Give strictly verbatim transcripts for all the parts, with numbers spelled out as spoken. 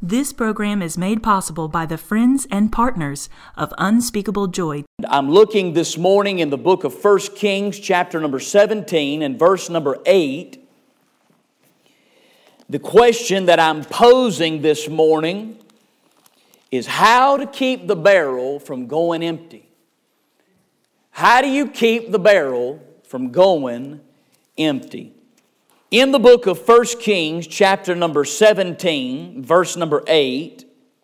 This program is made possible by the friends and partners of Unspeakable Joy. I'm looking this morning in the book of First Kings, chapter number seventeen and verse number eight. The question that I'm posing this morning is how to keep the barrel from going empty. How do you keep the barrel from going empty? In the book of First Kings, chapter number seventeen, verse number eight,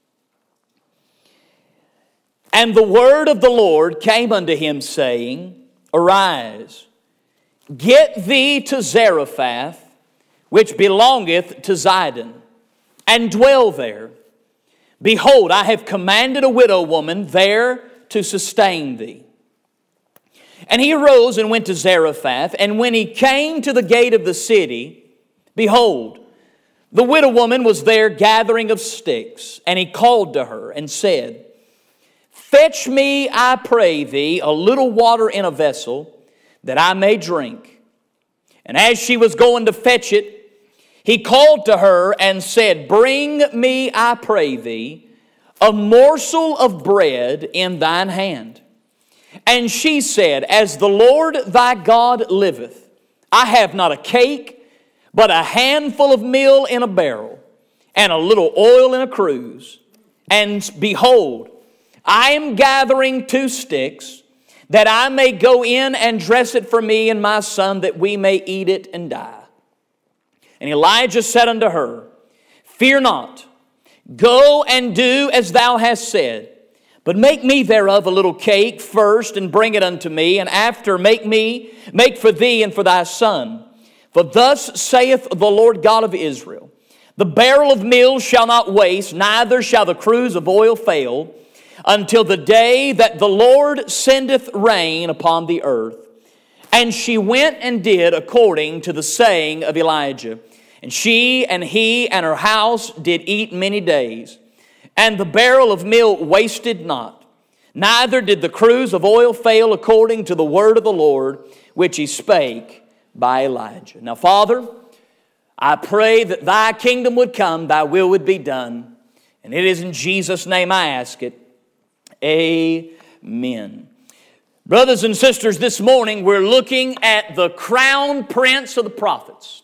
and the word of the Lord came unto him, saying, Arise, get thee to Zarephath, which belongeth to Zidon, and dwell there. Behold, I have commanded a widow woman there to sustain thee. And he arose and went to Zarephath, and when he came to the gate of the city, behold, the widow woman was there gathering of sticks. And he called to her and said, Fetch me, I pray thee, a little water in a vessel, that I may drink. And as she was going to fetch it, he called to her and said, Bring me, I pray thee, a morsel of bread in thine hand. And she said, As the Lord thy God liveth, I have not a cake, but a handful of meal in a barrel, and a little oil in a cruse. And behold, I am gathering two sticks, that I may go in and dress it for me and my son, that we may eat it and die. And Elijah said unto her, Fear not, go and do as thou hast said. But make me thereof a little cake first, and bring it unto me, and after make me, make for thee and for thy son. For thus saith the Lord God of Israel, The barrel of meal shall not waste, neither shall the cruse of oil fail, until the day that the Lord sendeth rain upon the earth. And she went and did according to the saying of Elijah. And she and he and her house did eat many days. And the barrel of meal wasted not, neither did the cruse of oil fail, according to the word of the Lord, which he spake by Elijah. Now, Father, I pray that thy kingdom would come, thy will would be done. And it is in Jesus' name I ask it. Amen. Brothers and sisters, this morning we're looking at the crown prince of the prophets.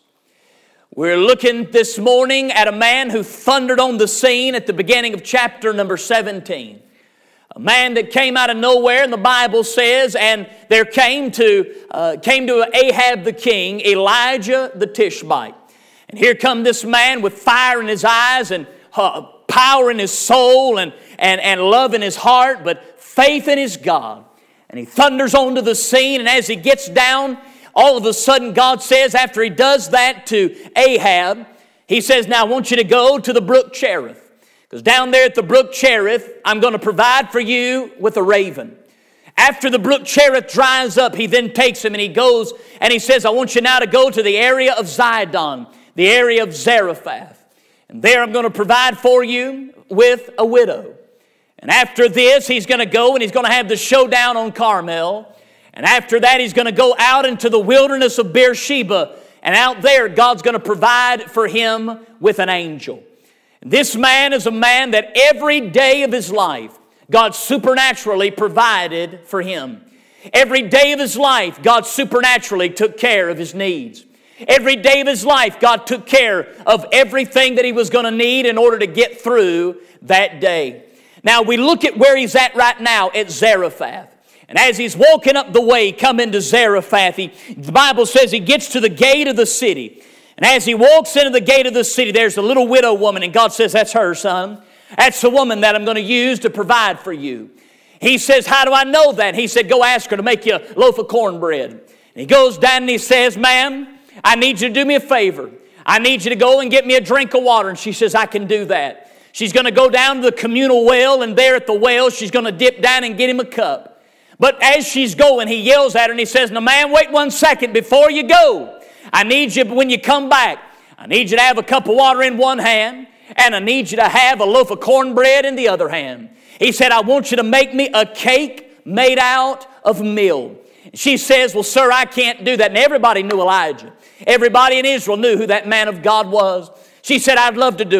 We're looking this morning at a man who thundered on the scene at the beginning of chapter number seventeen. A man that came out of nowhere, and the Bible says, and there came to uh, came to Ahab the king, Elijah the Tishbite. And here come this man with fire in his eyes and uh, power in his soul and, and, and love in his heart, but faith in his God. And he thunders onto the scene, and as he gets down, all of a sudden, God says, after he does that to Ahab, he says, Now I want you to go to the brook Cherith. Because down there at the brook Cherith, I'm going to provide for you with a raven. After the brook Cherith dries up, he then takes him and he goes and he says, I want you now to go to the area of Zidon, the area of Zarephath. And there I'm going to provide for you with a widow. And after this, he's going to go and he's going to have the showdown on Carmel. And after that, he's going to go out into the wilderness of Beersheba. And out there, God's going to provide for him with an angel. And this man is a man that every day of his life, God supernaturally provided for him. Every day of his life, God supernaturally took care of his needs. Every day of his life, God took care of everything that he was going to need in order to get through that day. Now, we look at where he's at right now at Zarephath. And as he's walking up the way, coming to Zarephath, he, the Bible says he gets to the gate of the city. And as he walks into the gate of the city, there's a little widow woman. And God says, That's her, son. That's the woman that I'm going to use to provide for you. He says, How do I know that? He said, Go ask her to make you a loaf of cornbread. And he goes down and he says, Ma'am, I need you to do me a favor. I need you to go and get me a drink of water. And she says, I can do that. She's going to go down to the communal well. And there at the well, she's going to dip down and get him a cup. But as she's going, he yells at her and he says, Now, man, wait one second before you go. I need you, when you come back, I need you to have a cup of water in one hand, and I need you to have a loaf of cornbread in the other hand. He said, I want you to make me a cake made out of meal. She says, Well, sir, I can't do that. And everybody knew Elijah. Everybody in Israel knew who that man of God was. She said, I'd love to do it.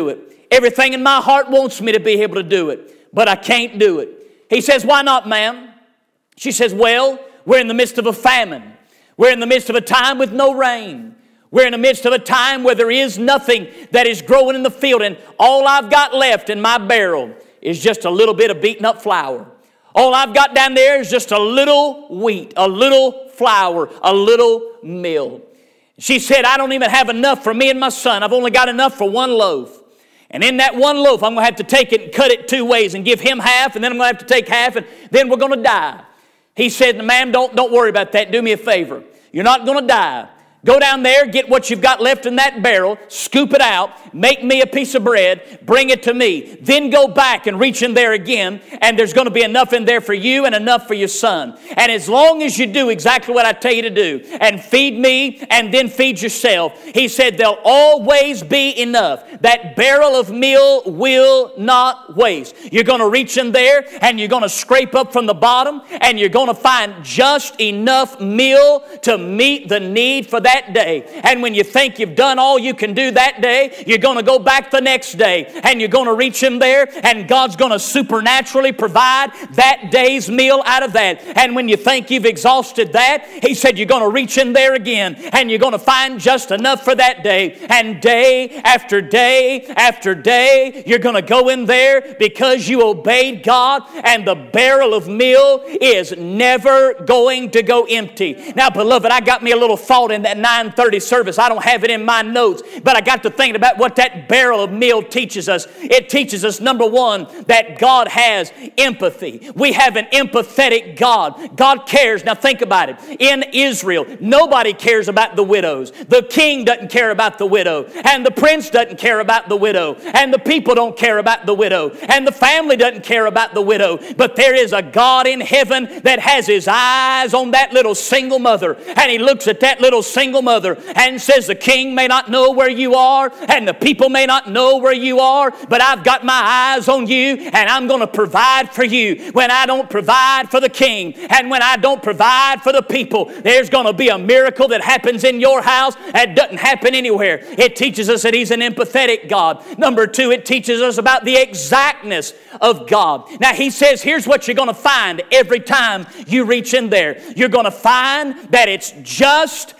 Everything in my heart wants me to be able to do it, but I can't do it. He says, why not, ma'am? She says, well, we're in the midst of a famine. We're in the midst of a time with no rain. We're in the midst of a time where there is nothing that is growing in the field, and all I've got left in my barrel is just a little bit of beaten up flour. All I've got down there is just a little wheat, a little flour, a little meal. She said, I don't even have enough for me and my son. I've only got enough for one loaf. And in that one loaf, I'm going to have to take it and cut it two ways and give him half, and then I'm going to have to take half, and then we're going to die. He said, ma'am, don't, don't worry about that. Do me a favor. You're not going to die. Go down there, get what you've got left in that barrel, scoop it out, make me a piece of bread, bring it to me. Then go back and reach in there again, and there's going to be enough in there for you and enough for your son. And as long as you do exactly what I tell you to do, and feed me and then feed yourself, he said there'll always be enough. That barrel of meal will not waste. You're going to reach in there, and you're going to scrape up from the bottom, and you're going to find just enough meal to meet the need for that that day. And when you think you've done all you can do that day, you're going to go back the next day, and you're going to reach in there, and God's going to supernaturally provide that day's meal out of that. And when you think you've exhausted that, he said you're going to reach in there again, and you're going to find just enough for that day. And day after day after day, you're going to go in there because you obeyed God, and the barrel of meal is never going to go empty. Now, beloved, I got me a little thought in that nine thirty service. I don't have it in my notes, but I got to thinking about what that barrel of meal teaches us. It teaches us, number one, that God has empathy. We have an empathetic God. God cares. Now think about it. In Israel, nobody cares about the widows. The king doesn't care about the widow, and the prince doesn't care about the widow, and the people don't care about the widow, and the family doesn't care about the widow. But there is a God in heaven that has his eyes on that little single mother, and he looks at that little single mother and says, the king may not know where you are, and the people may not know where you are, but I've got my eyes on you, and I'm going to provide for you. When I don't provide for the king, and when I don't provide for the people, there's going to be a miracle that happens in your house that doesn't happen anywhere. It teaches us that he's an empathetic God. Number two, it teaches us about the exactness of God. Now he says, here's what you're going to find every time you reach in there. You're going to find that it's just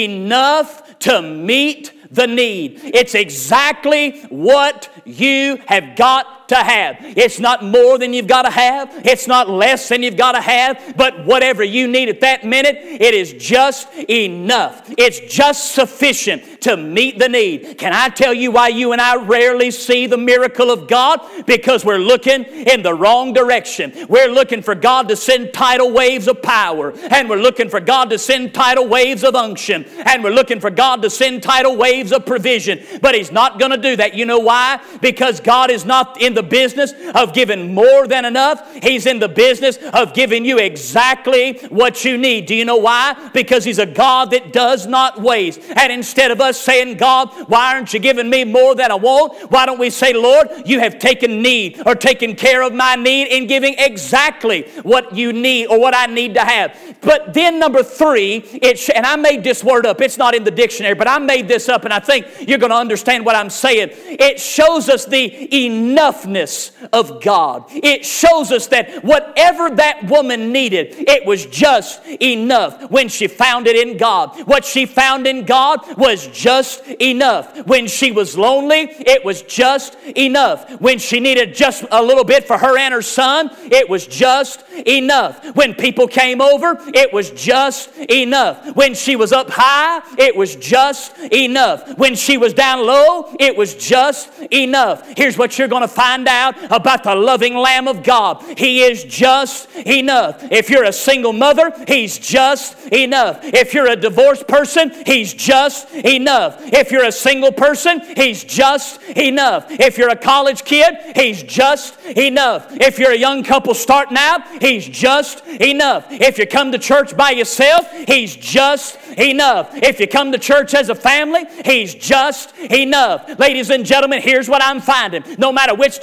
enough to meet the need. It's exactly what you have got to have. It's not more than you've got to have. It's not less than you've got to have. But whatever you need at that minute, it is just enough. It's just sufficient to meet the need. Can I tell you why you and I rarely see the miracle of God? Because we're looking in the wrong direction. We're looking for God to send tidal waves of power, and we're looking for God to send tidal waves of unction, and we're looking for God to send tidal waves of provision. But he's not going to do that. You know why? Because God is not in the business of giving more than enough. He's in the business of giving you exactly what you need. Do you know why? Because he's a God that does not waste. And instead of us saying, God, why aren't you giving me more than I want? Why don't we say, Lord, you have taken need or taken care of my need in giving exactly what you need or what I need to have. But then number three, it sh- and I made this word up. It's not in the dictionary, but I made this up, and I think you're going to understand what I'm saying. It shows us the enoughness of God. It shows us that whatever that woman needed, it was just enough when she found it in God. What she found in God was just enough. When she was lonely, it was just enough. When she needed just a little bit for her and her son, it was just enough. When people came over, it was just enough. When she was up high, it was just enough. When she was down low, it was just enough. Here's what you're going to find out about the loving Lamb of God. He is just enough. If you're a single mother, he's just enough. If you're a divorced person, he's just enough. If you're a single person, he's just enough. If you're a college kid, he's just enough. If you're a young couple starting out, he's just enough. If you come to church by yourself, he's just enough. If you come to church as a family, he's just enough. Ladies and gentlemen, here's what I'm finding. No matter which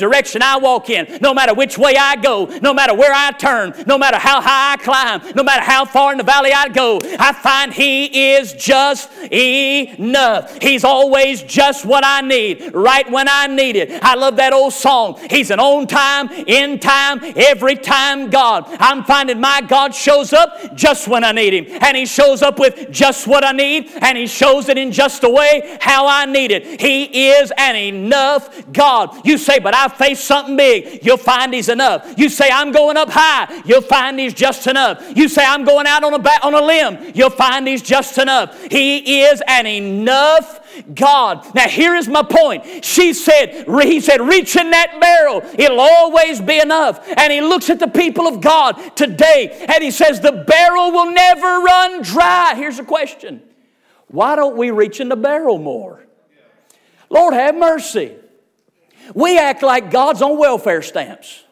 direction I walk in, no matter which way I go, no matter where I turn, no matter how high I climb, no matter how far in the valley I go, I find He is just enough. He's always just what I need, right when I need it. I love that old song. He's an on time, in time, every time God. I'm finding my God shows up just when I need Him. And He shows up with just what I need, and He shows it in just a way how I need it. He is an enough God. You say, but I face something big. You'll find He's enough. You say, I'm going up high. You'll find He's just enough. You say, I'm going out on a, ba- on a limb. You'll find He's just enough. He is an enough God. Now here is my point. She said, he said, reach in that barrel. It'll always be enough. And he looks at the people of God today and he says, the barrel will never run dry. Here's the question. Why don't we reach in the barrel more? Lord have mercy. We act like God's on welfare stamps.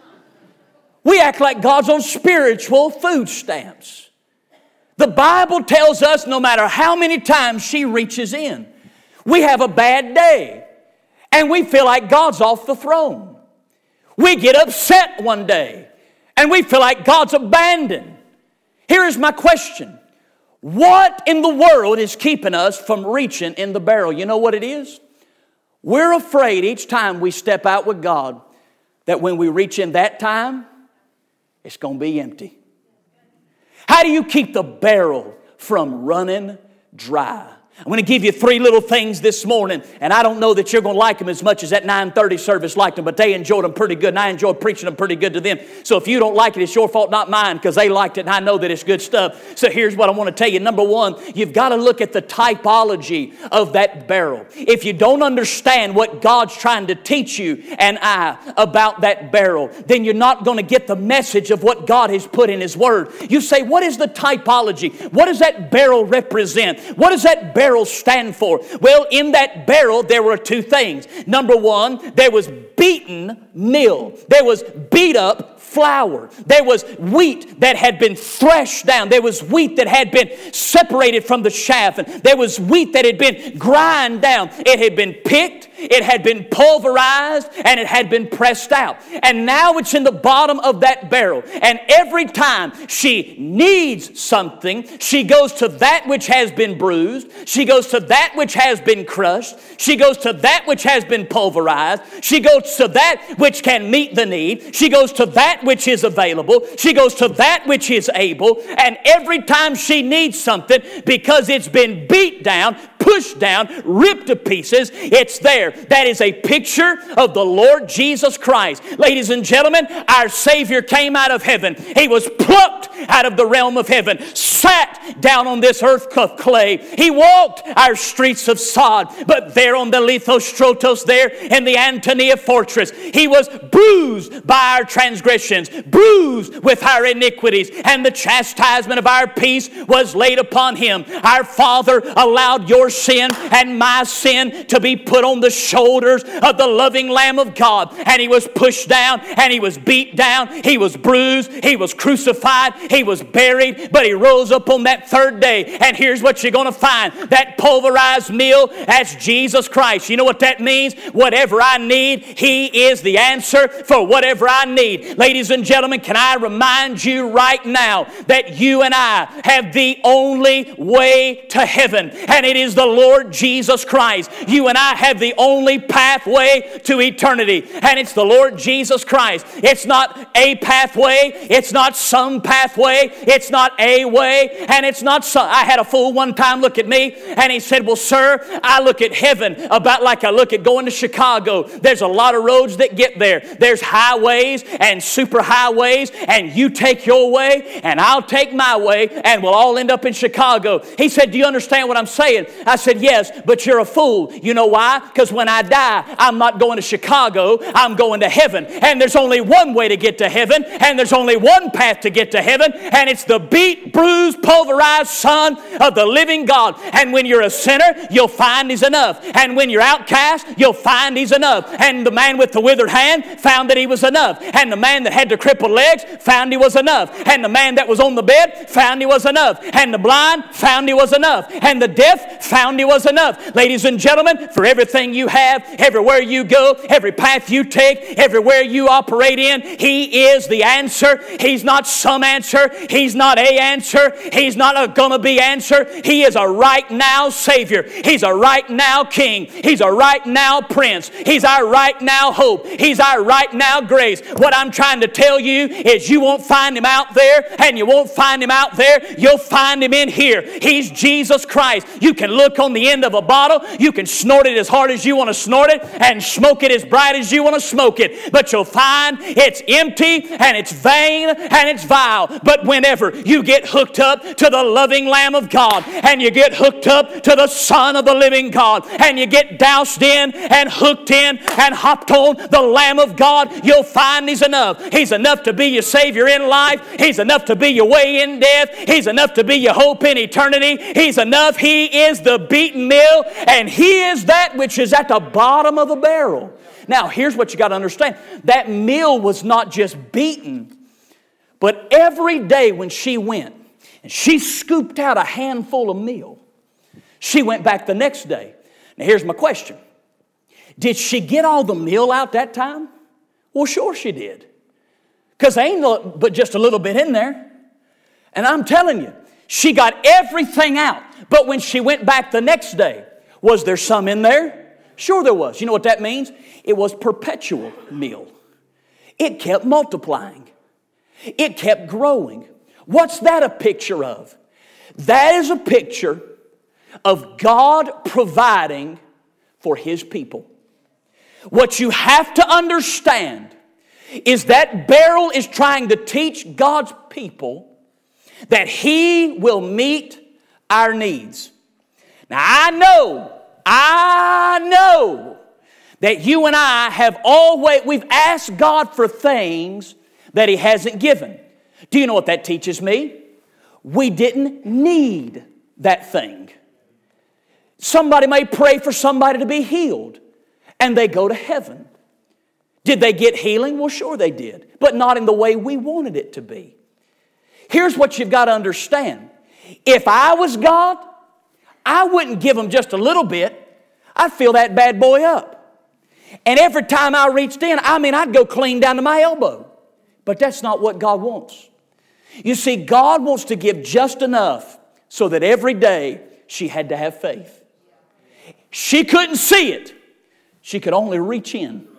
We act like God's on spiritual food stamps. The Bible tells us no matter how many times she reaches in, we have a bad day and we feel like God's off the throne. We get upset one day and we feel like God's abandoned. Here is my question. What in the world is keeping us from reaching in the barrel? You know what it is? We're afraid each time we step out with God that when we reach in that time, it's going to be empty. How do you keep the barrel from running dry? I'm going to give you three little things this morning, and I don't know that you're going to like them as much as that nine thirty service liked them, but they enjoyed them pretty good, and I enjoyed preaching them pretty good to them. So if you don't like it, it's your fault, not mine, because they liked it, and I know that it's good stuff. So here's what I want to tell you. Number one, you've got to look at the typology of that barrel. If you don't understand what God's trying to teach you and I about that barrel, then you're not going to get the message of what God has put in His Word. You say, what is the typology? What does that barrel represent? What does that barrel stand for? Well, in that barrel there were two things. Number one, there was beaten meal. There was beat up flour. There was wheat that had been threshed down. There was wheat that had been separated from the chaff. And there was wheat that had been ground down. It had been picked, it had been pulverized, and it had been pressed out. And now it's in the bottom of that barrel. And every time she needs something, she goes to that which has been bruised. She goes to that which has been crushed. She goes to that which has been pulverized. She goes to that which can meet the need. She goes to that which is available. She goes to that which is able. And every time she needs something, because it's been beat down, pushed down, ripped to pieces, it's there. That is a picture of the Lord Jesus Christ. Ladies and gentlemen, our Savior came out of heaven. He was plucked out of the realm of heaven, sat down on this earth of clay. He walked our streets of sod, but there on the Lithostrotos, there in the Antonia fortress, He was bruised by our transgressions, bruised with our iniquities, and the chastisement of our peace was laid upon Him. Our Father allowed your sin and my sin to be put on the shoulders of the loving Lamb of God, and He was pushed down and He was beat down, He was bruised, He was crucified, He was buried, but He rose up on that third day. And here's what you're going to find. That pulverized meal, that's Jesus Christ. You know what that means? Whatever I need, He is the answer for whatever I need. Ladies and gentlemen, can I remind you right now that you and I have the only way to heaven, and it is the Lord Jesus Christ. You and I have the only pathway to eternity, and it's the Lord Jesus Christ. It's not a pathway, it's not some pathway, it's not a way, and it's not some. I had a fool one time look at me, and he said, well, sir, I look at heaven about like I look at going to Chicago. There's a lot of roads that get there. There's highways and super highways, and you take your way, and I'll take my way, and we'll all end up in Chicago. He said, do you understand what I'm saying? I said, yes, but you're a fool. You know why? Because when I die, I'm not going to Chicago, I'm going to heaven. And there's only one way to get to heaven, and there's only one path to get to heaven, and it's the beat, bruised, pulverized Son of the living God. And when you're a sinner, you'll find He's enough. And when you're outcast, you'll find He's enough. And the man with the withered hand found that He was enough. And the man that had the crippled legs found He was enough. And the man that was on the bed found He was enough. And the blind found He was enough. And the deaf found found He was enough. Ladies and gentlemen, for everything you have, everywhere you go, every path you take, everywhere you operate in, He is the answer. He's not some answer. He's not a answer. He's not a gonna be answer. He is a right now Savior. He's a right now King. He's a right now Prince. He's our right now hope. He's our right now grace. What I'm trying to tell you is you won't find Him out there, and you won't find Him out there. You'll find Him in here. He's Jesus Christ. You can look on the end of a bottle. You can snort it as hard as you want to snort it and smoke it as bright as you want to smoke it. But you'll find it's empty and it's vain and it's vile. But whenever you get hooked up to the loving Lamb of God, and you get hooked up to the Son of the living God, and you get doused in and hooked in and hopped on the Lamb of God, you'll find He's enough. He's enough to be your Savior in life. He's enough to be your way in death. He's enough to be your hope in eternity. He's enough. He is the beaten meal, and He is that which is at the bottom of the barrel. Now, here's what you got to understand. That meal was not just beaten, but every day when she went and she scooped out a handful of meal, she went back the next day. Now, here's my question. Did she get all the meal out that time? Well, sure she did. Because there ain't no, but just a little bit in there. And I'm telling you, she got everything out. But when she went back the next day, was there some in there? Sure there was. You know what that means? It was perpetual meal. It kept multiplying. It kept growing. What's that a picture of? That is a picture of God providing for His people. What you have to understand is that barrel is trying to teach God's people that He will meet our needs. Now I know, I know that you and I have always, we've asked God for things that He hasn't given. Do you know what that teaches me? We didn't need that thing. Somebody may pray for somebody to be healed, and they go to heaven. Did they get healing? Well, sure they did, but not in the way we wanted it to be. Here's what you've got to understand. If I was God, I wouldn't give them just a little bit. I'd fill that bad boy up. And every time I reached in, I mean, I'd go clean down to my elbow. But that's not what God wants. You see, God wants to give just enough so that every day she had to have faith. She couldn't see it. She could only reach in.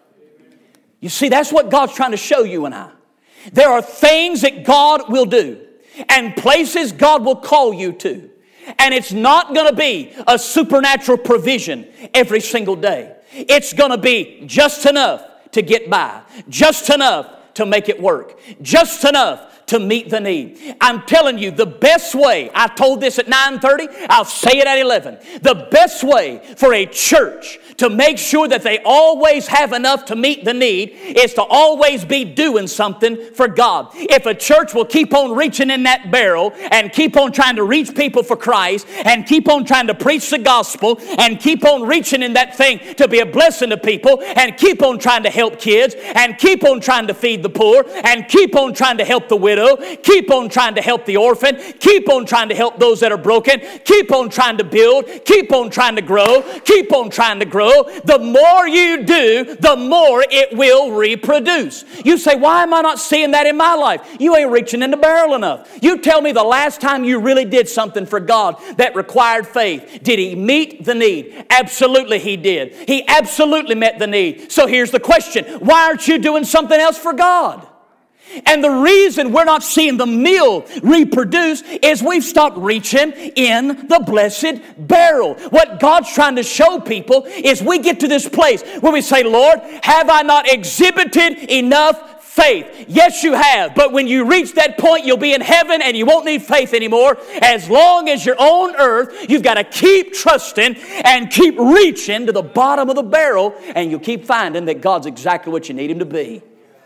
You see, that's what God's trying to show you and I. There are things that God will do and places God will call you to. And it's not going to be a supernatural provision every single day. It's going to be just enough to get by. Just enough to make it work. Just enough to meet the need. I'm telling you, the best way, I told this at nine thirty, I'll say it at eleven. The best way for a church to make sure that they always have enough to meet the need is to always be doing something for God. If a church will keep on reaching in that barrel and keep on trying to reach people for Christ and keep on trying to preach the gospel and keep on reaching in that thing to be a blessing to people and keep on trying to help kids and keep on trying to feed the poor and keep on trying to help the widow, keep on trying to help the orphan, keep on trying to help those that are broken, keep on trying to build, keep on trying to grow, keep on trying to grow. The more you do, the more it will reproduce. You say, why am I not seeing that in my life? You ain't reaching in the barrel enough. You tell me the last time you really did something for God that required faith. Did He meet the need? Absolutely He did. He absolutely met the need. So here's the question. Why aren't you doing something else for God? And the reason we're not seeing the meal reproduce is we've stopped reaching in the blessed barrel. What God's trying to show people is we get to this place where we say, Lord, have I not exhibited enough faith? Yes, you have. But when you reach that point, you'll be in heaven and you won't need faith anymore. As long as you're on earth, you've got to keep trusting and keep reaching to the bottom of the barrel, and you'll keep finding that God's exactly what you need Him to be.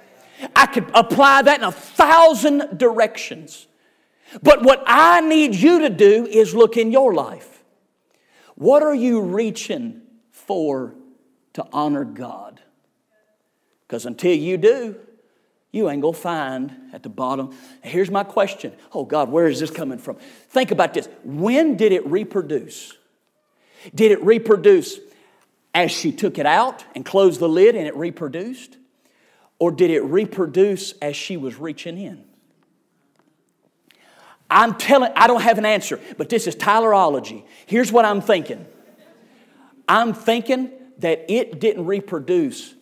I could apply that in a thousand directions. But what I need you to do is look in your life. What are you reaching for to honor God? Because until you do, you ain't going to find at the bottom. Here's my question. Oh God, where is this coming from? Think about this. When did it reproduce? Did it reproduce as she took it out and closed the lid and it reproduced? Or did it reproduce as she was reaching in? I'm telling, I don't have an answer, but this is Tylerology. Here's what I'm thinking. I'm thinking that it didn't reproduce.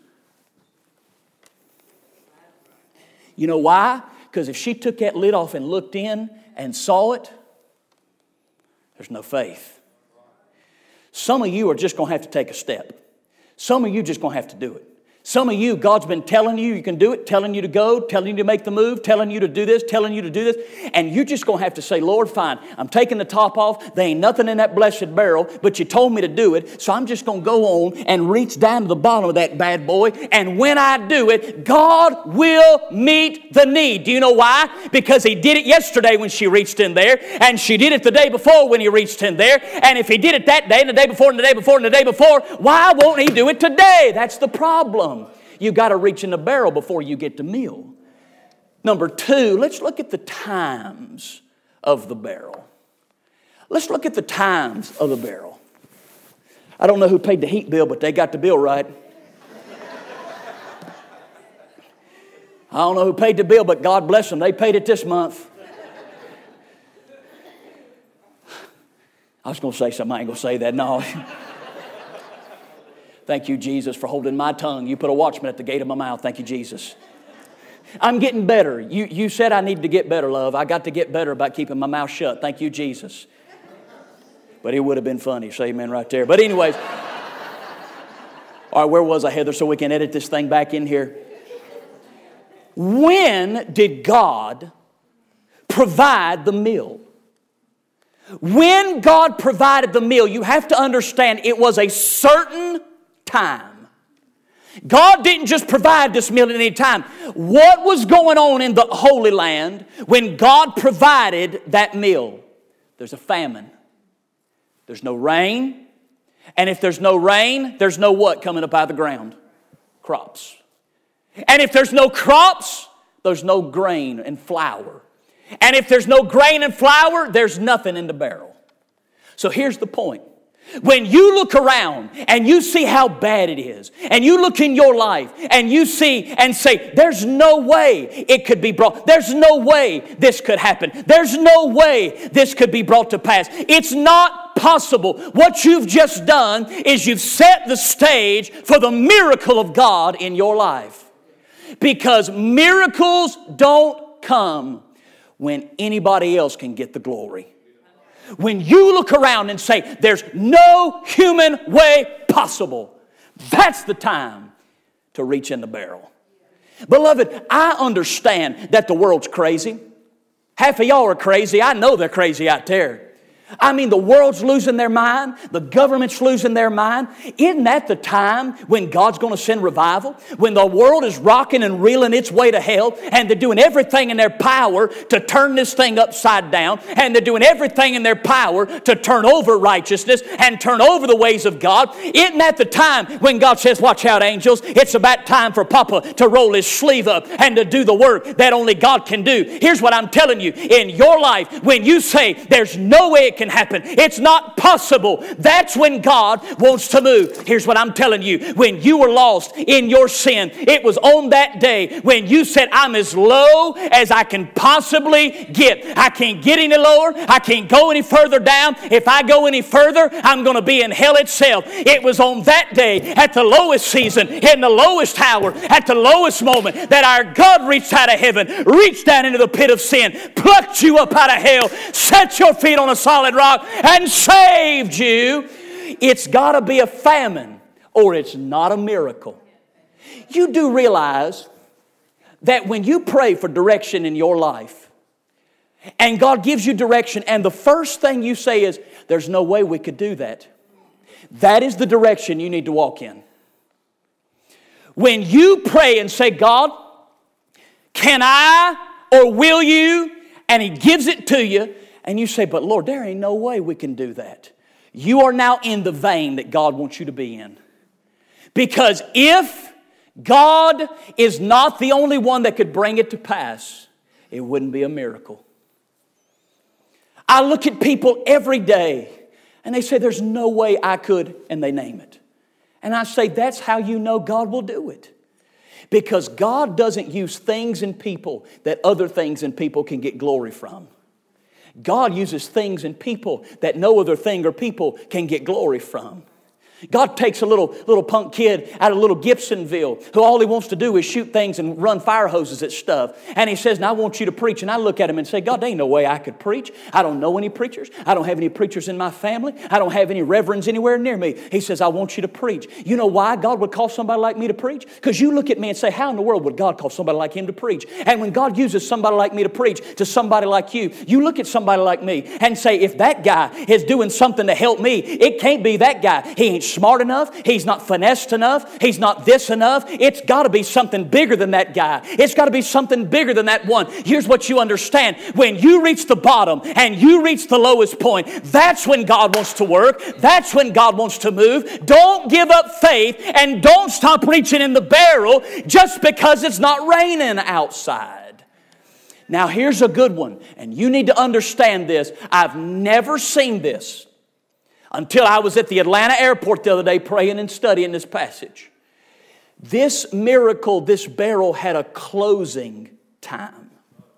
You know why? Because if she took that lid off and looked in and saw it, there's no faith. Some of you are just going to have to take a step. Some of you are just going to have to do it. Some of you, God's been telling you you can do it, telling you to go, telling you to make the move, telling you to do this, telling you to do this. And you're just going to have to say, Lord, fine, I'm taking the top off. There ain't nothing in that blessed barrel, but you told me to do it. So I'm just going to go on and reach down to the bottom of that bad boy. And when I do it, God will meet the need. Do you know why? Because He did it yesterday when she reached in there. And she did it the day before when He reached in there. And if He did it that day and the day before and the day before and the day before, why won't He do it today? That's the problem. You've got to reach in the barrel before you get the meal. Number two, let's look at the times of the barrel. Let's look at the times of the barrel. I don't know who paid the heat bill, but they got the bill right. I don't know who paid the bill, but God bless them. They paid it this month. I was going to say something. I ain't going to say that. No. Thank you, Jesus, for holding my tongue. You put a watchman at the gate of my mouth. Thank you, Jesus. I'm getting better. You, you said I need to get better, love. I got to get better about keeping my mouth shut. Thank you, Jesus. But it would have been funny. Say amen right there. But anyways. All right, where was I, Heather, so we can edit this thing back in here? When did God provide the meal? When God provided the meal, you have to understand it was a certain time. God didn't just provide this meal at any time. What was going on in the Holy Land when God provided that meal? There's a famine. There's no rain. And if there's no rain, there's no what coming up out of the ground? Crops. And if there's no crops, there's no grain and flour. And if there's no grain and flour, there's nothing in the barrel. So here's the point. When you look around and you see how bad it is, and you look in your life and you see and say, there's no way it could be brought. There's no way this could happen. There's no way this could be brought to pass. It's not possible. What you've just done is you've set the stage for the miracle of God in your life. Because miracles don't come when anybody else can get the glory. When you look around and say, there's no human way possible, that's the time to reach in the barrel. Beloved, I understand that the world's crazy. Half of y'all are crazy. I know they're crazy out there. I mean, the world's losing their mind. The government's losing their mind. Isn't that the time when God's going to send revival? When the world is rocking and reeling its way to hell, and they're doing everything in their power to turn this thing upside down, and they're doing everything in their power to turn over righteousness and turn over the ways of God. Isn't that the time when God says, watch out, angels, it's about time for Papa to roll his sleeve up and to do the work that only God can do? Here's what I'm telling you. In your life, when you say there's no way it can happen, it's not possible, that's when God wants to move. Here's what I'm telling you. When you were lost in your sin, it was on that day when you said, I'm as low as I can possibly get. I can't get any lower. I can't go any further down. If I go any further, I'm going to be in hell itself. It was on that day, at the lowest season, in the lowest hour, at the lowest moment, that our God reached out of heaven, reached down into the pit of sin, plucked you up out of hell, set your feet on a solid rock, and saved you. It's got to be a famine or it's not a miracle. You do realize that when you pray for direction in your life and God gives you direction and the first thing you say is, there's no way we could do that, that is the direction you need to walk in. When you pray and say, God, can I or will you? And He gives it to you. And you say, but Lord, there ain't no way we can do that. You are now in the vein that God wants you to be in. Because if God is not the only one that could bring it to pass, it wouldn't be a miracle. I look at people every day And they say, there's no way I could, and they name it. And I say, that's how you know God will do it. Because God doesn't use things and people that other things and people can get glory from. God uses things and people that no other thing or people can get glory from. God takes a little, little punk kid out of little Gibsonville who all he wants to do is shoot things and run fire hoses at stuff. And he says, now I want you to preach. And I look at him and say, God, there ain't no way I could preach. I don't know any preachers. I don't have any preachers in my family. I don't have any reverends anywhere near me. He says, I want you to preach. You know why God would call somebody like me to preach? Because you look at me and say, how in the world would God call somebody like him to preach? And when God uses somebody like me to preach to somebody like you, you look at somebody like me and say, if that guy is doing something to help me, it can't be that guy. He ain't smart enough. He's not finessed enough. He's not this enough. It's got to be something bigger than that guy. It's got to be something bigger than that one. Here's what you understand. When you reach the bottom and you reach the lowest point, that's when God wants to work. That's when God wants to move. Don't give up faith and don't stop reaching in the barrel just because it's not raining outside. Now here's a good one, and you need to understand this. I've never seen this until I was at the Atlanta airport the other day praying and studying this passage. This miracle, this barrel had a closing time.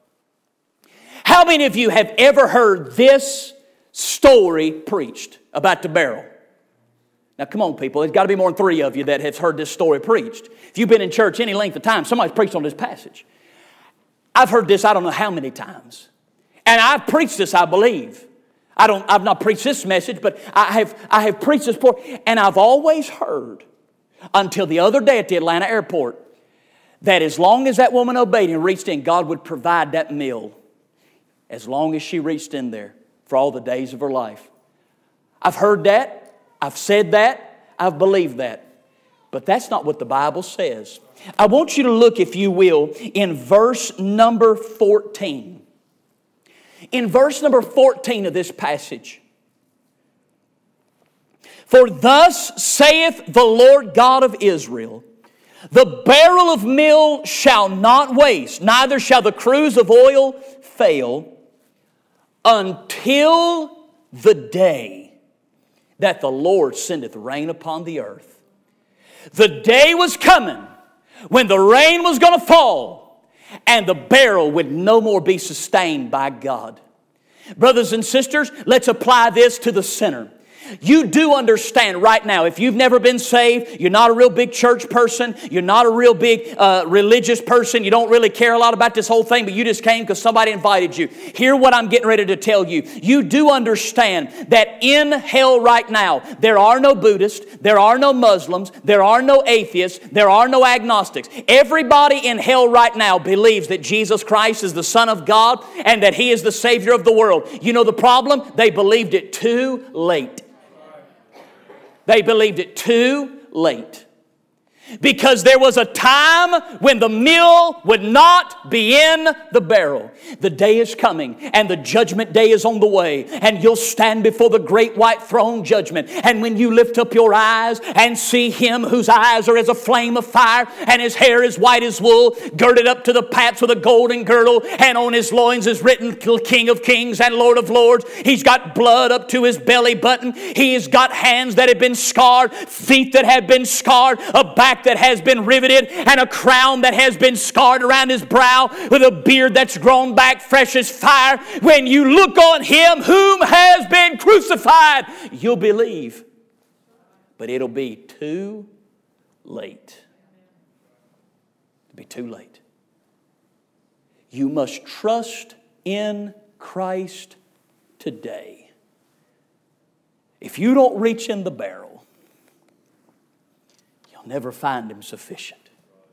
How many of you have ever heard this story preached about the barrel? Now come on people, there's got to be more than three of you that have heard this story preached. If you've been in church any length of time, somebody's preached on this passage. I've heard this I don't know how many times. And I've preached this, I believe. I don't, I've not preached this message, but I have, I have preached this before. And I've always heard, until the other day at the Atlanta airport, that as long as that woman obeyed and reached in, God would provide that meal. As long as she reached in there for all the days of her life. I've heard that. I've said that. I've believed that. But that's not what the Bible says. I want you to look, if you will, in verse number fourteen. In verse number fourteen of this passage. For thus saith the Lord God of Israel, the barrel of meal shall not waste, neither shall the cruse of oil fail, until the day that the Lord sendeth rain upon the earth. The day was coming when the rain was going to fall and the barrel would no more be sustained by God. Brothers and sisters, let's apply this to the sinner. You do understand right now, if you've never been saved, you're not a real big church person, you're not a real big uh, religious person, you don't really care a lot about this whole thing, but you just came because somebody invited you. Hear what I'm getting ready to tell you. You do understand that in hell right now, there are no Buddhists, there are no Muslims, there are no atheists, there are no agnostics. Everybody in hell right now believes that Jesus Christ is the Son of God and that He is the Savior of the world. You know the problem? They believed it too late. They believed it too late. Because there was a time when the meal would not be in the barrel. The day is coming and the judgment day is on the way. And you'll stand before the great white throne judgment. And when you lift up your eyes and see Him whose eyes are as a flame of fire and His hair is white as wool, girded up to the paps with a golden girdle, and on His loins is written King of Kings and Lord of Lords. He's got blood up to His belly button. He's got hands that have been scarred, feet that have been scarred, a back that has been riveted, and a crown that has been scarred around His brow, with a beard that's grown back fresh as fire. When you look on Him whom has been crucified, you'll believe. But it'll be too late. It'll be too late. You must trust in Christ today. If you don't reach in the barrel, never find Him sufficient.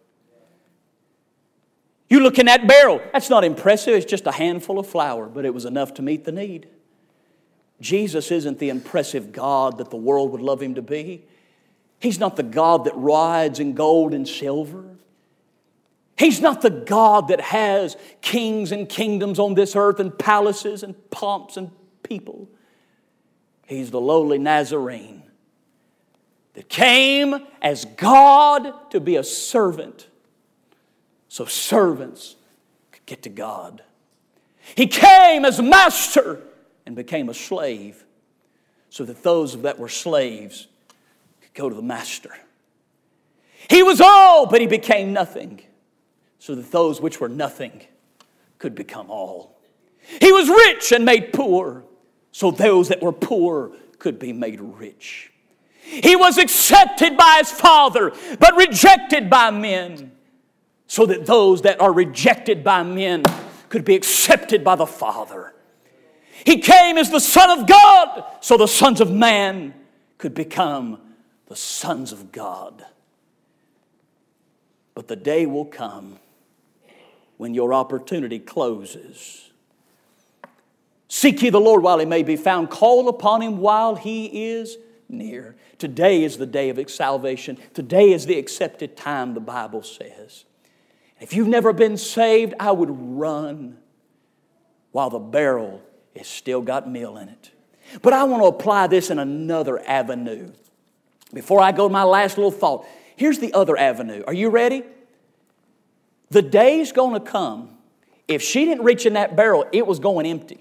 You look in that barrel, that's not impressive, it's just a handful of flour, but it was enough to meet the need. Jesus isn't the impressive God that the world would love Him to be. He's not the God that rides in gold and silver. He's not the God that has kings and kingdoms on this earth and palaces and pomps and people. He's the lowly Nazarene that came as God to be a servant, so servants could get to God. He came as master and became a slave, so that those that were slaves could go to the master. He was all, but he became nothing, so that those which were nothing could become all. He was rich and made poor, so those that were poor could be made rich. He was accepted by his Father, but rejected by men, so that those that are rejected by men could be accepted by the Father. He came as the Son of God, so the sons of man could become the sons of God. But the day will come when your opportunity closes. Seek ye the Lord while he may be found. Call upon him while he is near. Today is the day of salvation. Today is the accepted time, the Bible says. If you've never been saved, I would run while the barrel has still got meal in it. But I want to apply this in another avenue. Before I go to my last little thought, here's the other avenue. Are you ready? The day's going to come. If she didn't reach in that barrel, it was going empty.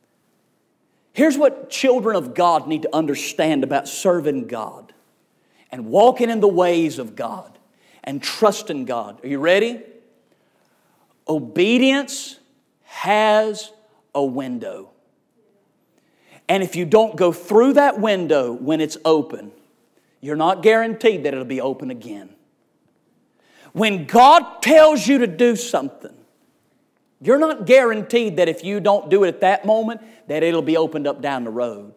Here's what children of God need to understand about serving God and walking in the ways of God and trusting God. Are you ready? Obedience has a window. And if you don't go through that window when it's open, you're not guaranteed that it'll be open again. When God tells you to do something, you're not guaranteed that if you don't do it at that moment, that it'll be opened up down the road.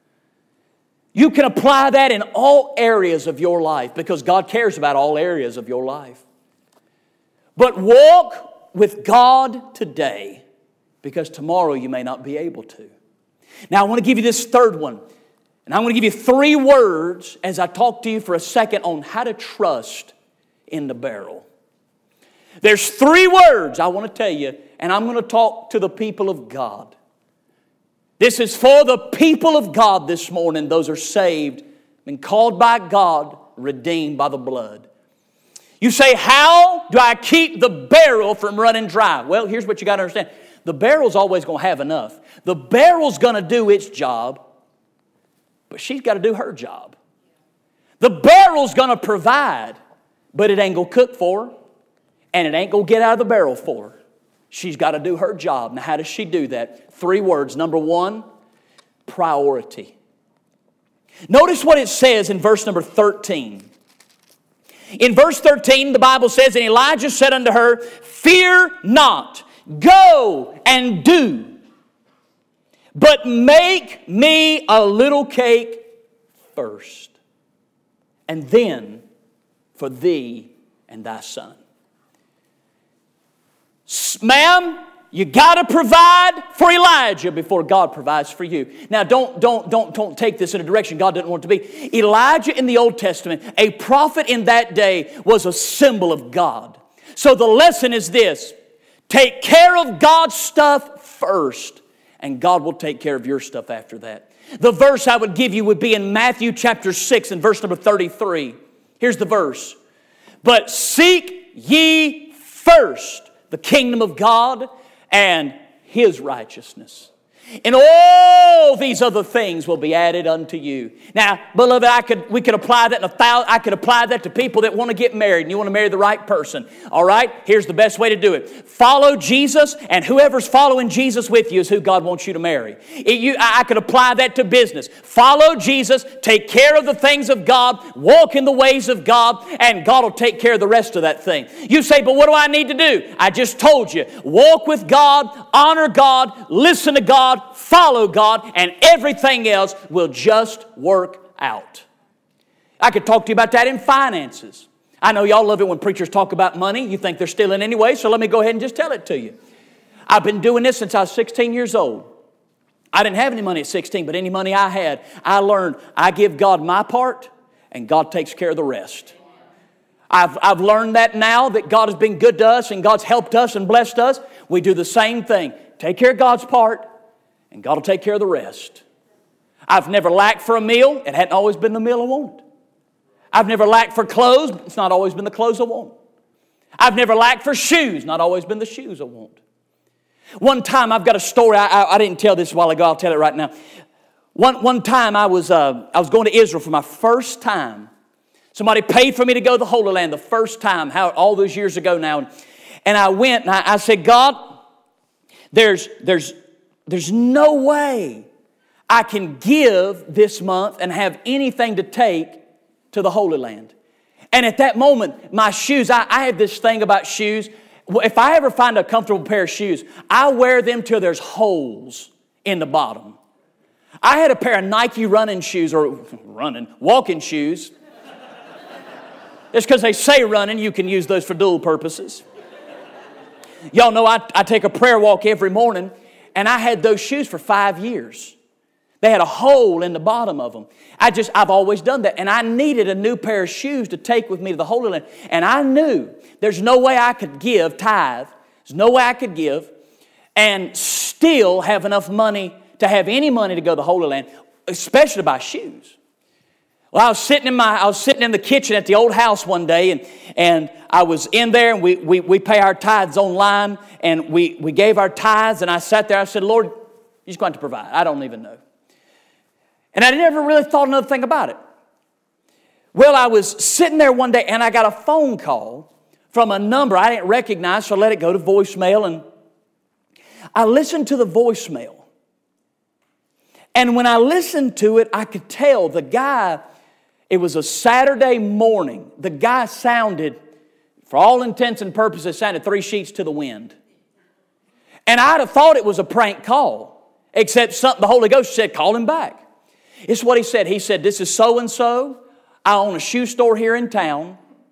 You can apply that in all areas of your life because God cares about all areas of your life. But walk with God today because tomorrow you may not be able to. Now I want to give you this third one. And I'm going to give you three words as I talk to you for a second on how to trust in the barrel. There's three words I want to tell you, and I'm going to talk to the people of God. This is for the people of God this morning. Those are saved, been called by God, redeemed by the blood. You say, how do I keep the barrel from running dry? Well, here's what you got to understand. The barrel's always going to have enough. The barrel's going to do its job, but she's got to do her job. The barrel's going to provide, but it ain't going to cook for her, and it ain't going to get out of the barrel for her. She's got to do her job. Now, how does she do that? Three words. Number one, priority. Notice what it says in verse number thirteen. In verse thirteen, the Bible says, and Elijah said unto her, fear not, go and do, but make me a little cake first, and then for thee and thy son. Ma'am, you got to provide for Elijah before God provides for you. Now, don't, don't, don't, don't take this in a direction God didn't want it to be. Elijah in the Old Testament, a prophet in that day, was a symbol of God. So the lesson is this. Take care of God's stuff first, and God will take care of your stuff after that. The verse I would give you would be in Matthew chapter six and verse number thirty-three. Here's the verse. But seek ye first the kingdom of God and His righteousness, and all these other things will be added unto you. Now, beloved, I could we could apply that in a thousand. I could apply that to people that want to get married, and you want to marry the right person. All right, here's the best way to do it: follow Jesus, and whoever's following Jesus with you is who God wants you to marry. It, you, I could apply that to business. Follow Jesus, take care of the things of God, walk in the ways of God, and God will take care of the rest of that thing. You say, but what do I need to do? I just told you: walk with God, honor God, listen to God, follow God, and everything else will just work out. I could talk to you about that in finances. I know y'all love it when preachers talk about money. You think they're stealing anyway, so let me go ahead and just tell it to you. I've been doing this since I was sixteen years old. I didn't have any money at sixteen, but any money I had, I learned I give God my part, and God takes care of the rest. I've, I've learned that now that God has been good to us, and God's helped us and blessed us. We do the same thing. Take care of God's part, and God will take care of the rest. I've never lacked for a meal. It hadn't always been the meal I wanted. I've never lacked for clothes. It's not always been the clothes I want. I've never lacked for shoes. Not always been the shoes I want. One time, I've got a story. I, I, I didn't tell this a while ago. I'll tell it right now. One, one time I was, uh, I was going to Israel for my first time. Somebody paid for me to go to the Holy Land the first time, how, all those years ago now. And I went and I, I said, God, there's, there's, there's no way I can give this month and have anything to take to the Holy Land. And at that moment, my shoes, I, I have this thing about shoes. If I ever find a comfortable pair of shoes, I wear them till there's holes in the bottom. I had a pair of Nike running shoes, or running, walking shoes. Just because they say running, you can use those for dual purposes. Y'all know I, I take a prayer walk every morning, and I had those shoes for five years. They had a hole in the bottom of them. I just, I've always done that. And I needed a new pair of shoes to take with me to the Holy Land. And I knew there's no way I could give tithe. There's no way I could give and still have enough money to have any money to go to the Holy Land, especially to buy shoes. Well, I was sitting in my, I was sitting in the kitchen at the old house one day, and, and I was in there, and we, we, we pay our tithes online, and we, we gave our tithes, and I sat there, I said, Lord, You're going to provide. I don't even know. And I never really thought another thing about it. Well, I was sitting there one day and I got a phone call from a number I didn't recognize, so I let it go to voicemail, and I listened to the voicemail. And when I listened to it, I could tell the guy, it was a Saturday morning, the guy sounded, for all intents and purposes, sounded three sheets to the wind. And I'd have thought it was a prank call, except something the Holy Ghost said, call him back. It's what he said. He said, this is so-and-so. I own a shoe store here in town,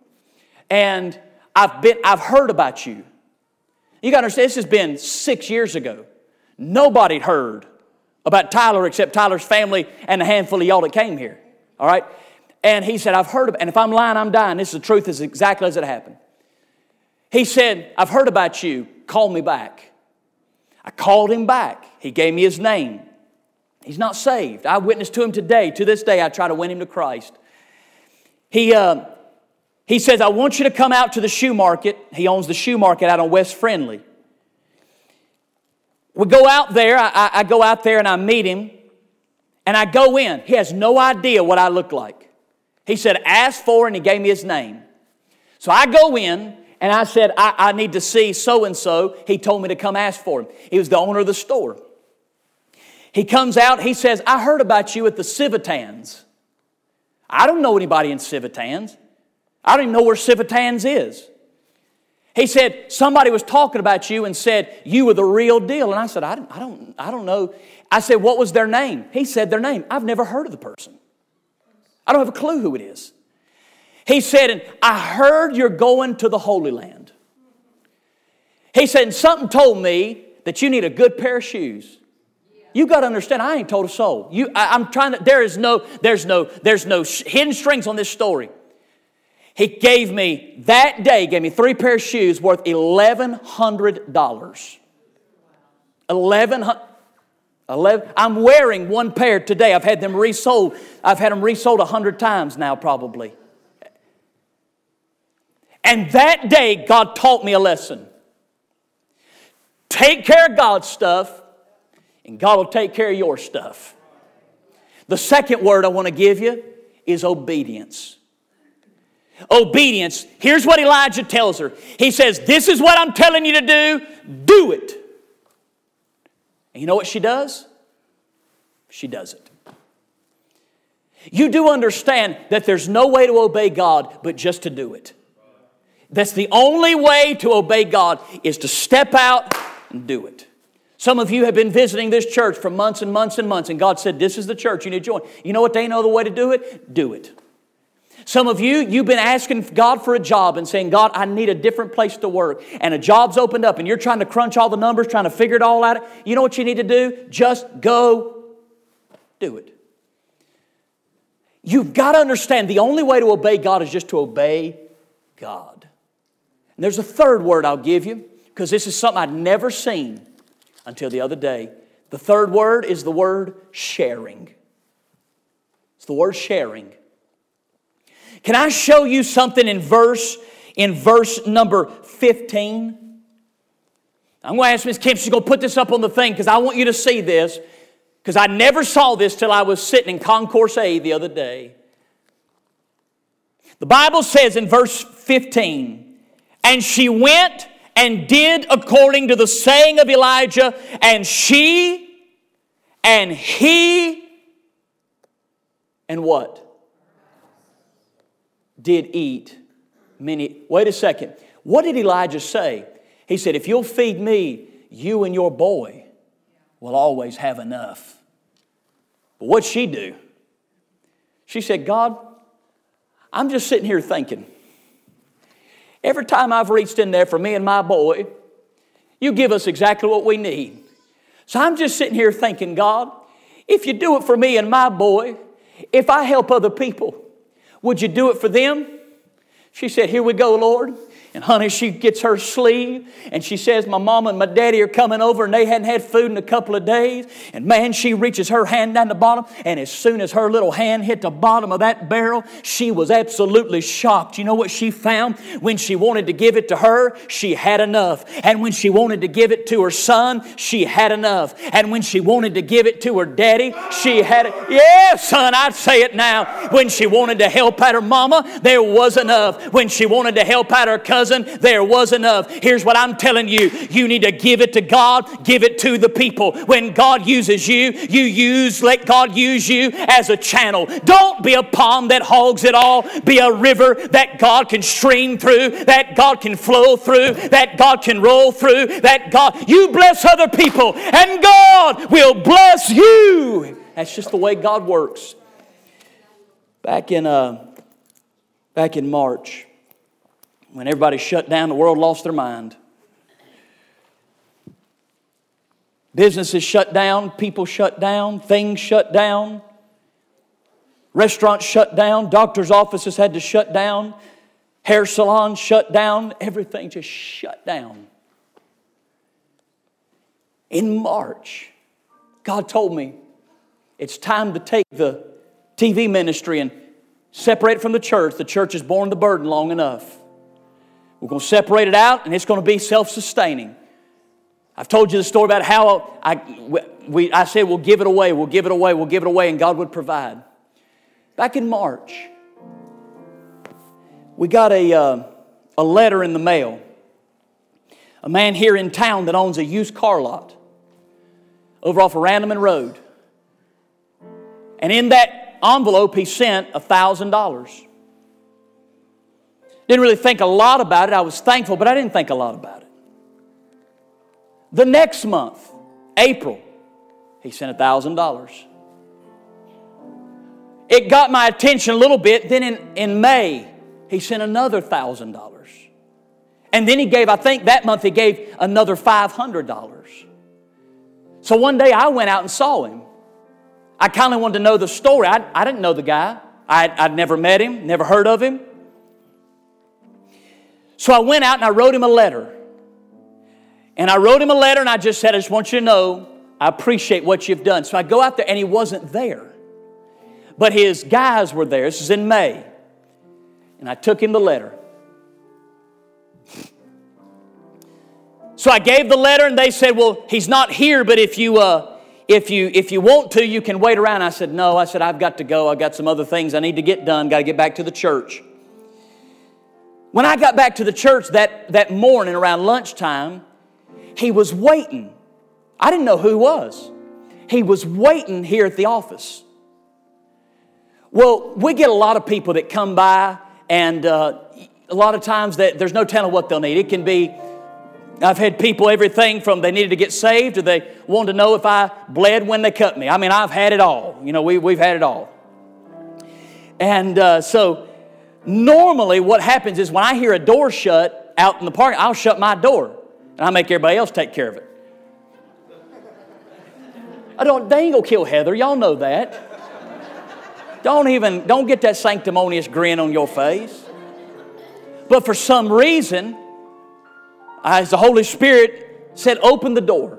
and I've been, I've heard about you. You got to understand, this has been six years ago. Nobody heard about Tyler except Tyler's family and a handful of y'all that came here. All right? And he said, I've heard of it. And if I'm lying, I'm dying. This is the truth, is exactly as it happened. He said, I've heard about you. Call me back. I called him back. He gave me his name. He's not saved. I witnessed to him today. To this day, I try to win him to Christ. He, uh, he says, I want you to come out to the shoe market. He owns the shoe market out on West Friendly. We go out there. I, I go out there and I meet him. And I go in. He has no idea what I look like. He said, ask for, and he gave me his name. So I go in, and I said, I, I need to see so-and-so. He told me to come ask for him. He was the owner of the store. He comes out. He says, I heard about you at the Civitans. I don't know anybody in Civitans. I don't even know where Civitans is. He said, somebody was talking about you and said, you were the real deal. And I said, I don't, I don't, I don't know. I said, what was their name? He said their name. I've never heard of the person. I don't have a clue who it is. He said, and I heard you're going to the Holy Land. He said, and something told me that you need a good pair of shoes. You got to understand, I ain't told a soul. You, I, I'm trying to, there is no, there's no, there's no hidden strings on this story. He gave me, that day, gave me three pair of shoes worth eleven hundred dollars. eleven hundred dollars. eleven, I'm wearing one pair today. I've had them resold. I've had them resold a hundred times now probably. And that day, God taught me a lesson. Take care of God's stuff, and God will take care of your stuff. The second word I want to give you is obedience. Obedience. Here's what Elijah tells her. He says, this is what I'm telling you to do. Do it. And you know what she does? She does it. You do understand that there's no way to obey God but just to do it. That's the only way to obey God, is to step out and do it. Some of you have been visiting this church for months and months and months, and God said, this is the church you need to join. You know what they know the way to do it? Do it. Some of you, you've been asking God for a job and saying, God, I need a different place to work. And a job's opened up and you're trying to crunch all the numbers, trying to figure it all out. You know what you need to do? Just go do it. You've got to understand the only way to obey God is just to obey God. And there's a third word I'll give you, because this is something I'd never seen until the other day. The third word is the word sharing. It's the word sharing. Can I show you something in verse, in verse number fifteen? I'm going to ask Miss Kemp, she's going to put this up on the thing because I want you to see this. because I never saw this till I was sitting in Concourse A the other day. The Bible says in verse fifteen, and she went and did according to the saying of Elijah, and she and he and what? Did eat many. Wait a second. What did Elijah say? He said, if you'll feed me, you and your boy will always have enough. But what'd she do? She said, God, I'm just sitting here thinking, every time I've reached in there for me and my boy, you give us exactly what we need. So I'm just sitting here thinking, God, if you do it for me and my boy, if I help other people, would you do it for them? She said, here we go, Lord. And honey, she gets her sleeve and she says, my mama and my daddy are coming over and they hadn't had food in a couple of days. And man, she reaches her hand down the bottom, and as soon as her little hand hit the bottom of that barrel, she was absolutely shocked. You know what she found? When she wanted to give it to her, she had enough. And when she wanted to give it to her son, she had enough. And when she wanted to give it to her daddy, she had it. Yeah, son, I'd say it now. When she wanted to help out her mama, there was enough. When she wanted to help out her cousin, there was enough. Here's what I'm telling you. You need to give it to God. Give it to the people. When God uses you, you use, let God use you as a channel. Don't be a pond that hogs it all. Be a river that God can stream through, that God can flow through, that God can roll through, that God, you bless other people and God will bless you. That's just the way God works. Back in, uh, back in March, when everybody shut down, the world lost their mind. Businesses shut down, people shut down, things shut down. Restaurants shut down, doctors' offices had to shut down, hair salons shut down, everything just shut down. In March, God told me, it's time to take the T V ministry and separate it from the church. The church has borne the burden long enough. We're going to separate it out, and it's going to be self-sustaining. I've told you the story about how I, we, I said, we'll give it away, we'll give it away, we'll give it away, and God would provide. Back in March, we got a, uh, a letter in the mail. A man here in town that owns a used car lot over off of Randleman Road. And in that envelope, he sent one thousand dollars. Didn't really think a lot about it. I was thankful, but I didn't think a lot about it. The next month, April, he sent one thousand dollars. It got my attention a little bit. Then in, in May, he sent another one thousand dollars. And then he gave, I think that month he gave another five hundred dollars. So one day I went out and saw him. I kind of wanted to know the story. I, I didn't know the guy. I'd, I'd never met him, never heard of him. So I went out and I wrote him a letter. And I wrote him a letter and I just said, I just want you to know, I appreciate what you've done. So I go out there and he wasn't there. But his guys were there. This is in May. And I took him the letter. So I gave the letter and they said, well, he's not here, but if you, uh, if you, if you want to, you can wait around. I said, no. I said, I've got to go. I've got some other things I need to get done. Got to get back to the church. When I got back to the church that, that morning around lunchtime, he was waiting. I didn't know who he was. He was waiting here at the office. Well, we get a lot of people that come by, and uh, a lot of times that there's no telling what they'll need. It can be, I've had people, everything from they needed to get saved to they wanted to know if I bled when they cut me. I mean, I've had it all. You know, we, we've had it all. And uh, so normally what happens is when I hear a door shut out in the park, I'll shut my door. And I make everybody else take care of it. I don't, they ain't gonna kill Heather. Y'all know that. Don't even, don't get that sanctimonious grin on your face. But for some reason, as the Holy Spirit said, open the door.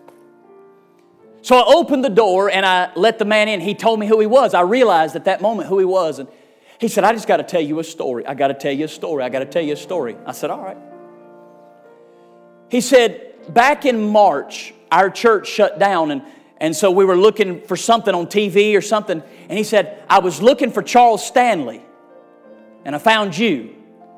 So I opened the door and I let the man in. He told me who he was. I realized at that moment who he was. And he said, I just got to tell you a story. I got to tell you a story. I got to tell you a story. I said, all right. He said, back in March, our church shut down and, And so we were looking for something on T V or something. And he said, I was looking for Charles Stanley. And I found you.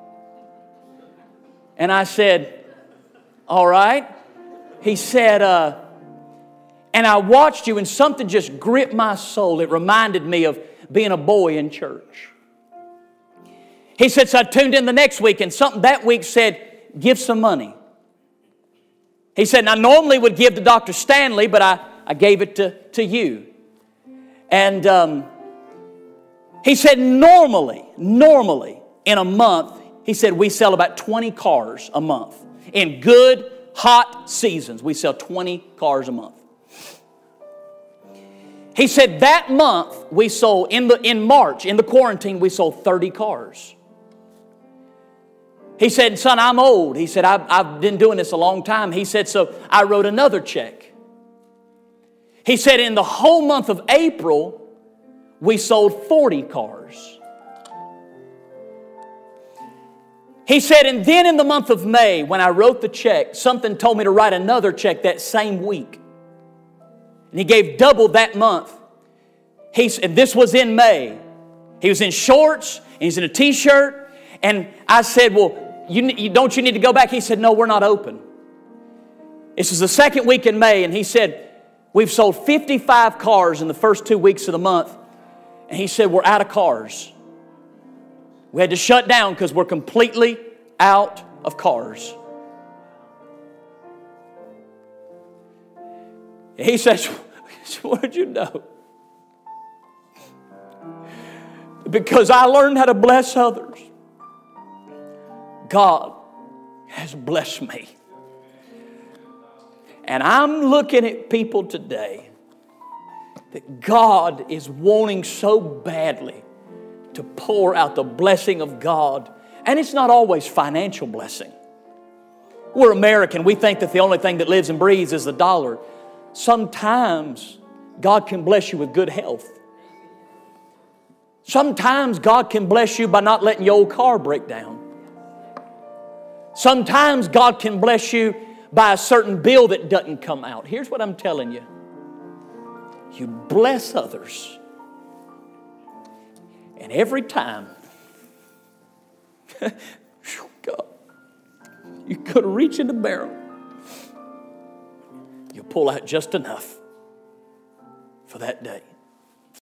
And I said, all right. He said, uh, and I watched you and something just gripped my soul. It reminded me of being a boy in church. He said, so I tuned in the next week and something that week said, give some money. He said, and I normally would give to Doctor Stanley, but I, I gave it to, to you. And um, he said, normally, normally in a month, he said, we sell about twenty cars a month. In good, hot seasons, we sell twenty cars a month. He said that month we sold, in, the, in March, in the quarantine, we sold thirty cars. He said, son, I'm old. He said, I've, I've been doing this a long time. He said, so I wrote another check. He said, in the whole month of April, we sold forty cars. He said, and then in the month of May, when I wrote the check, something told me to write another check that same week. And he gave double that month. He, and this was in May. He was in shorts, and he's in a t-shirt. And I said, well, you, you, don't you need to go back? He said, no, we're not open. This is the second week in May, and he said, we've sold fifty-five cars in the first two weeks of the month. And he said, we're out of cars. We had to shut down because we're completely out of cars. He says, what did you know? Because I learned how to bless others. God has blessed me. And I'm looking at people today that God is wanting so badly to pour out the blessing of God. And it's not always financial blessing. We're American. We think that the only thing that lives and breathes is the dollar. Sometimes God can bless you with good health. Sometimes God can bless you by not letting your old car break down. Sometimes God can bless you by a certain bill that doesn't come out. Here's what I'm telling you. You bless others. And every time, God, you could reach in the barrel. You pull out just enough for that day.